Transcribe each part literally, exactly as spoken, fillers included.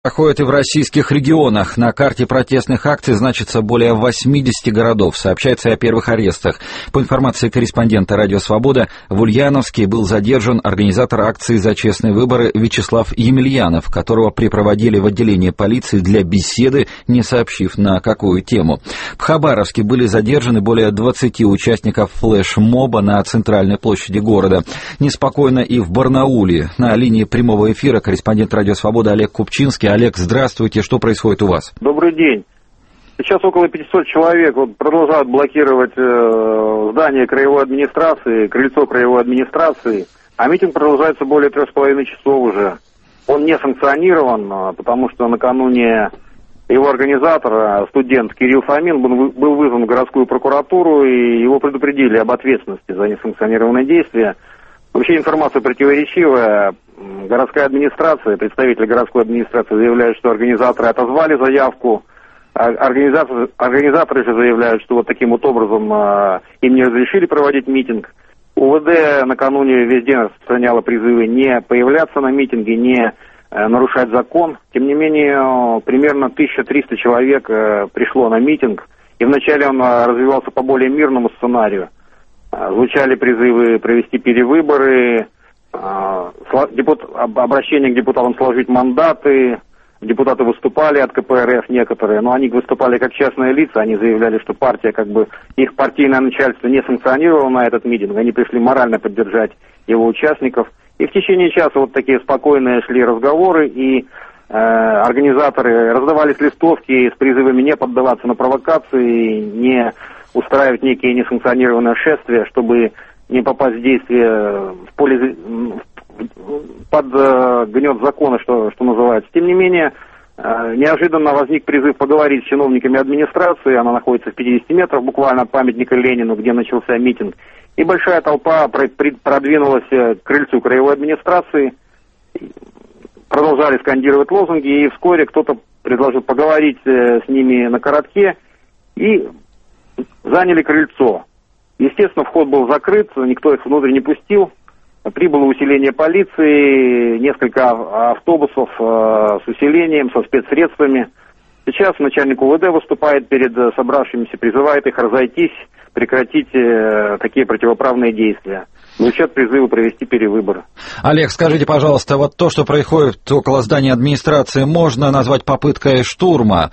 Проходит и в российских регионах. На карте протестных акций значится более восьмидесяти городов. Сообщается и о первых арестах. По информации корреспондента «Радио Свобода», в Ульяновске был задержан организатор акции «За честные выборы» Вячеслав Емельянов, которого припроводили в отделение полиции для беседы, не сообщив на какую тему. В Хабаровске были задержаны более двадцати участников флеш-моба на центральной площади города. Неспокойно и в Барнауле. На линии прямого эфира корреспондент «Радио Свобода» Олег Купчинский. Олег, здравствуйте. Что происходит у вас? Добрый день. Сейчас около пятисот человек вот, продолжают блокировать э, здание краевой администрации, крыльцо краевой администрации, а митинг продолжается более трех с половиной часов уже. Он не санкционирован, потому что накануне его организатор, студент Кирилл Фомин, был вызван в городскую прокуратуру, и его предупредили об ответственности за несанкционированные действия. Вообще информация противоречивая. Городская администрация, представители городской администрации заявляют, что организаторы отозвали заявку. Организаторы, организаторы же заявляют, что вот таким вот образом э, им не разрешили проводить митинг. УВД накануне весь день распространяла призывы не появляться на митинге, не э, нарушать закон. Тем не менее, примерно тысяча триста человек э, пришло на митинг. И вначале он э, развивался по более мирному сценарию. Э, звучали призывы провести перевыборы, Депут... обращение к депутатам сложить мандаты. Депутаты выступали от ка пэ эр эф некоторые, но они выступали как частные лица, они заявляли, что партия, как бы, их партийное начальство не санкционировало на этот митинг, они пришли морально поддержать его участников. И в течение часа вот такие спокойные шли разговоры, и э, организаторы раздавались листовки с призывами не поддаваться на провокации, не устраивать некие несанкционированные шествия, чтобы не попасть в действие в поле, под э, гнет закона, что, что называется. Тем не менее, э, неожиданно возник призыв поговорить с чиновниками администрации. Она находится в пятидесяти метрах буквально от памятника Ленину, где начался митинг. И большая толпа продвинулась к крыльцу краевой администрации. Продолжали скандировать лозунги, и вскоре кто-то предложил поговорить э, с ними на коротке. И заняли крыльцо. Естественно, вход был закрыт, никто их внутрь не пустил. Прибыло усиление полиции, несколько автобусов э, с усилением, со спецсредствами. Сейчас начальник УВД выступает перед собравшимися, призывает их разойтись, прекратить э, такие противоправные действия. Звучат призывы провести перевыборы. Олег, скажите, пожалуйста, вот то, что происходит около здания администрации, можно назвать попыткой штурма?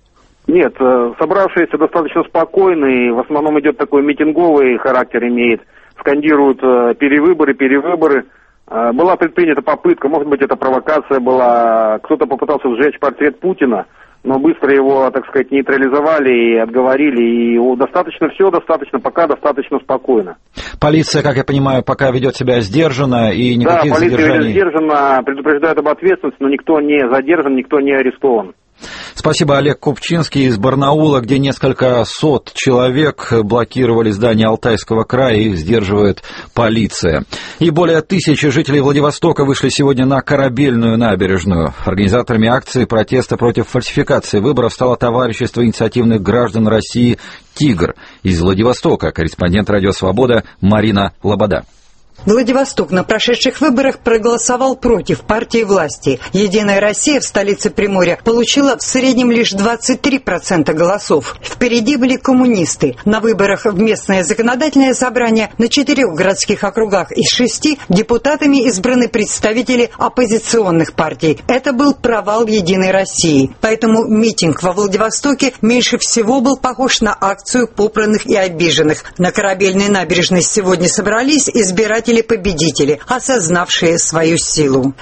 Нет, собравшиеся достаточно спокойны, в основном идет такой митинговый характер имеет, скандируют перевыборы, перевыборы. Была предпринята попытка, может быть, это провокация была, кто-то попытался сжечь портрет Путина, но быстро его, так сказать, нейтрализовали и отговорили, и достаточно все, достаточно, пока достаточно спокойно. Полиция, как я понимаю, пока ведет себя сдержанно и никаких задержаний... Да, полиция ведет сдержанно, предупреждает об ответственности, но никто не задержан, никто не арестован. Спасибо, Олег Купчинский из Барнаула, где несколько сот человек блокировали здание Алтайского края, их сдерживает полиция. И более тысячи жителей Владивостока вышли сегодня на Корабельную набережную. Организаторами акции протеста против фальсификации выборов стало товарищество инициативных граждан России «Тигр». Из Владивостока корреспондент «Радио Свобода» Марина Лобода. Владивосток на прошедших выборах проголосовал против партии власти. «Единая Россия» в столице Приморья получила в среднем лишь двадцать три процента голосов. Впереди были коммунисты. На выборах в местное законодательное собрание на четырех городских округах из шести депутатами избраны представители оппозиционных партий. Это был провал «Единой России». Поэтому митинг во Владивостоке меньше всего был похож на акцию попранных и обиженных. На Корабельной набережной сегодня собрались избиратели победители, осознавшие свою силу.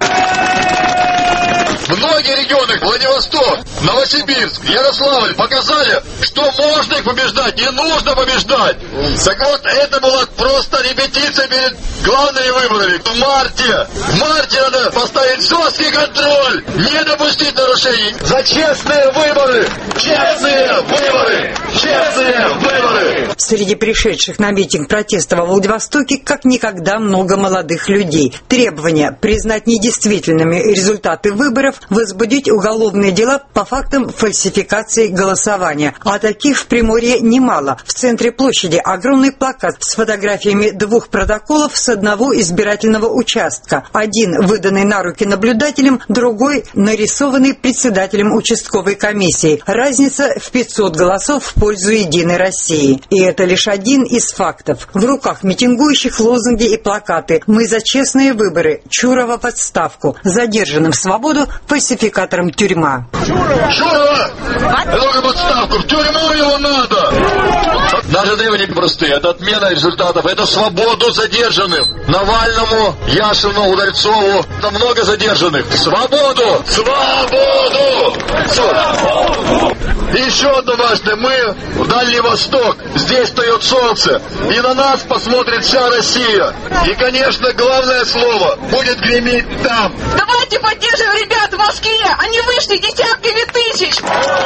Многие регионы, Владивосток, Новосибирск, Ярославль показали, что можно их побеждать, не нужно побеждать. Так вот, это была просто репетиция перед главными выборами. В марте, в марте надо поставить жесткий контроль, не допустить нарушений. За честные выборы, честные выборы, честные выборы. Среди пришедших на митинг протеста во Владивостоке как никогда много молодых людей. Требования признать недействительными результаты выборов, возбудить уголовные дела по фактам фальсификации голосования. А таких в Приморье немало. В центре площади огромный плакат с фотографиями двух протоколов с одного избирательного участка. Один выданный на руки наблюдателям, другой нарисован организованный председателем участковой комиссии. Разница в пятьсот голосов в пользу «Единой России». И это лишь один из фактов. В руках митингующих лозунги и плакаты «Мы за честные выборы», «Чурова в отставку», задержанным в свободу фальсификатором тюрьма. Чурова! Это в отставку, в тюрьму его надо! Наши требования простые, это отмена результатов, это свободу задержанным. Навальному, Яшину, Удальцову, там много задержанных. Свободу! Свободу! Свободу! И еще одно важное, мы в Дальний Восток, здесь встает солнце, и на нас посмотрит вся Россия. И, конечно, главное слово будет греметь там. Давайте поддержим ребят в Москве, они вышли десятками тысяч.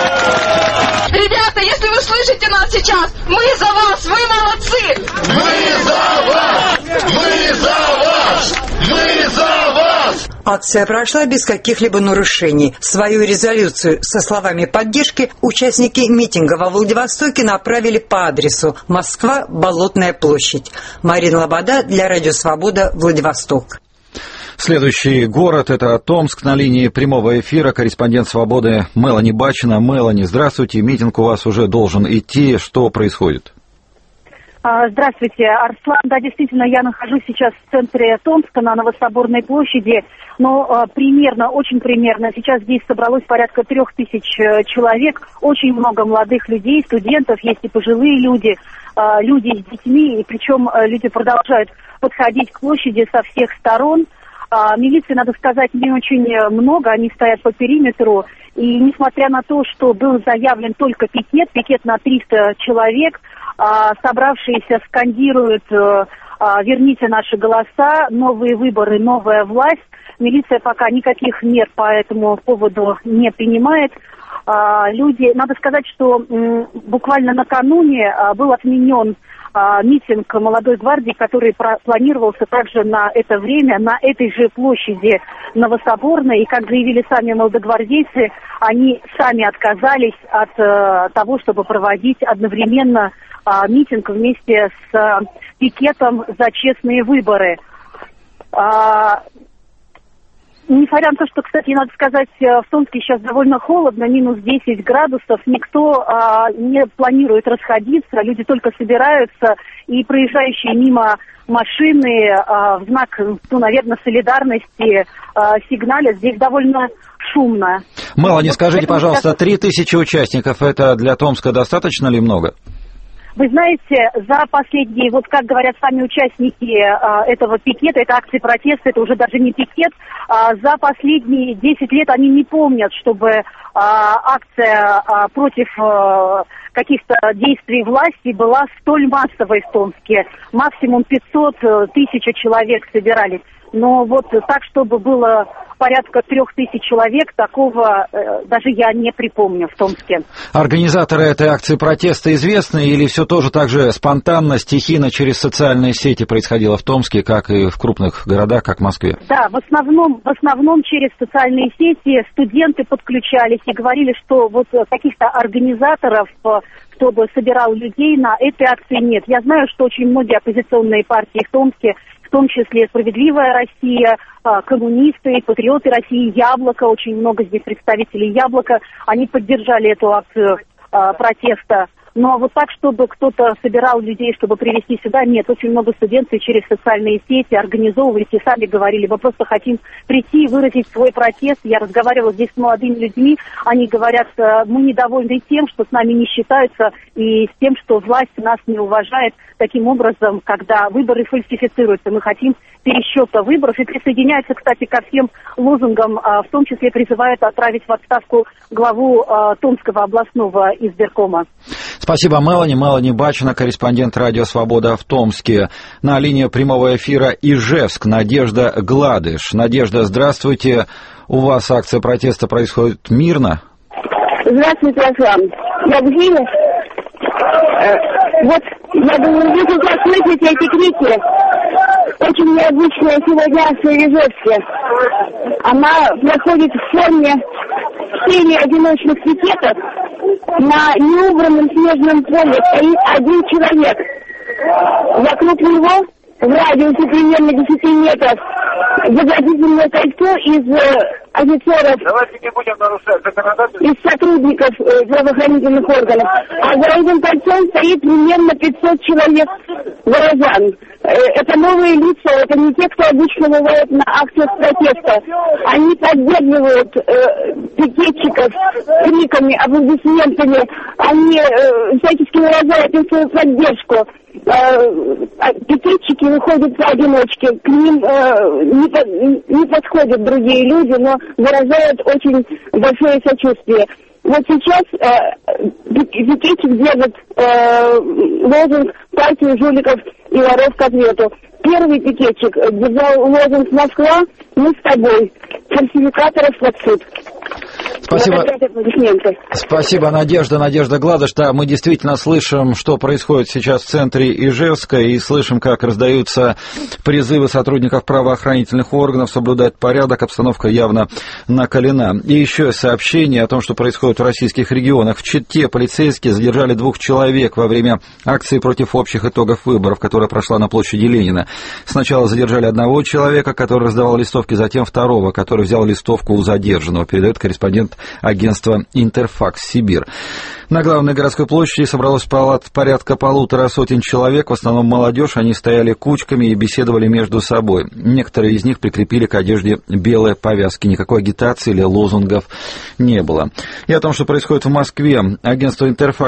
Ребята, если вы слышите нас сейчас, мы за вас, вы молодцы. Мы за вас! Мы за вас! Мы за вас! Акция прошла без каких-либо нарушений. Свою резолюцию со словами поддержки участники митинга во Владивостоке направили по адресу Москва, Болотная площадь. Марина Лобода для Радио Свобода, Владивосток. Следующий город — это Томск. На линии прямого эфира корреспондент «Свободы» Мелани Бачина. Мелани, здравствуйте. Митинг у вас уже должен идти. Что происходит? Здравствуйте, Арслан. Да, действительно, я нахожусь сейчас в центре Томска на Новособорной площади. Но примерно, очень примерно, сейчас здесь собралось порядка трех тысяч человек. Очень много молодых людей, студентов, есть и пожилые люди, люди с детьми. И причем люди продолжают подходить к площади со всех сторон. Милиции, надо сказать, не очень много, они стоят по периметру. И несмотря на то, что был заявлен только пикет, пикет на триста человек, собравшиеся скандируют «Верните наши голоса», «Новые выборы», «Новая власть». Милиция пока никаких мер по этому поводу не принимает. Люди, надо сказать, что буквально накануне был отменен митинг молодой гвардии, который планировался также на это время, на этой же площади Новособорной. И, как заявили сами молодогвардейцы, они сами отказались от э, того, чтобы проводить одновременно э, митинг вместе с э, пикетом за честные выборы. Э, Несмотря на то, что, кстати, надо сказать, в Томске сейчас довольно холодно, минус десять градусов, никто а, не планирует расходиться, люди только собираются, и проезжающие мимо машины а, в знак, ну, наверное, солидарности а, сигналят. Здесь довольно шумно. Мелани, вот скажите, пожалуйста, три тысячи участников, это для Томска достаточно ли много? Вы знаете, за последние, вот как говорят сами участники а, этого пикета, это акции протеста, это уже даже не пикет, а, за последние десять лет они не помнят, чтобы а, акция а, против а, каких-то действий власти была столь массовой в Томске. Максимум пятьсот тысяч человек собирались. Но вот так, чтобы было порядка трех тысяч человек, такого э, даже я не припомню в Томске. Организаторы этой акции протеста известны или все тоже так же спонтанно, стихийно через социальные сети происходило в Томске, как и в крупных городах, как в Москве? Да, в основном, в основном через социальные сети студенты подключались и говорили, что вот каких-то организаторов, кто бы собирал людей, на этой акции нет. Я знаю, что очень многие оппозиционные партии в Томске, в том числе «Справедливая Россия», коммунисты, патриоты России, «Яблоко», очень много здесь представителей «Яблока», они поддержали эту акцию протеста. Но вот так, чтобы кто-то собирал людей, чтобы привезти сюда, нет. Очень много студентов через социальные сети организовывались и сами говорили, мы просто хотим прийти и выразить свой протест. Я разговаривала здесь с молодыми людьми, они говорят, мы недовольны тем, что с нами не считаются, и с тем, что власть нас не уважает. Таким образом, когда выборы фальсифицируются, мы хотим пересчета выборов и присоединяются, кстати, ко всем лозунгам, в том числе призывают отправить в отставку главу Томского областного избиркома. Спасибо, Мелани. Мелани Бачина, корреспондент «Радио Свобода» в Томске. На линии прямого эфира Ижевск Надежда Гладыш. Надежда, здравствуйте. У вас акция протеста происходит мирно? Здравствуйте, Аслан. Я в эфире. Вот, я думаю, вы сейчас слышите эти крики. Очень необычная сегодня акция в Ижевске. Она проходит в форме серии одиночных пикетов. На неубранном снежном поле стоит один человек. Вокруг него в радиусе примерно десяти метров заградительное кольцо из э, офицеров, Давайте не будем нарушать законодательство. из сотрудников э, правоохранительных органов. А за этим кольцом стоит примерно пятьсот человек горожан. Э, это новые лица, это не те, кто обычно бывает на акциях протеста. Они поддерживают э, пикетчиков криками, аплодисментами, они э, всячески выражают им свою поддержку. Пикетчики выходят поодиночке, к ним э, не, по, не подходят другие люди, но выражают очень большое сочувствие. Вот сейчас э, пикетчик держит э, лозунг партии жуликов и воров к ответу. Первый пикетчик держал лозунг «Москва, мы с тобой, фальсификаторов под суд». Спасибо. Спасибо, Надежда. Надежда Гладыш. Да, мы действительно слышим, что происходит сейчас в центре Ижевска, и слышим, как раздаются призывы сотрудников правоохранительных органов соблюдать порядок. Обстановка явно накалена. И еще сообщение о том, что происходит в российских регионах. В Чите полицейские задержали двух человек во время акции против общих итогов выборов, которая прошла на площади Ленина. Сначала задержали одного человека, который раздавал листовки, затем второго, который взял листовку у задержанного, передает корреспондент агентства «Интерфакс Сибирь». На главной городской площади собралось порядка полутора сотен человек, в основном молодежь. Они стояли кучками и беседовали между собой. Некоторые из них прикрепили к одежде белые повязки. Никакой агитации или лозунгов не было. И о том, что происходит в Москве, агентство «Интерфакс»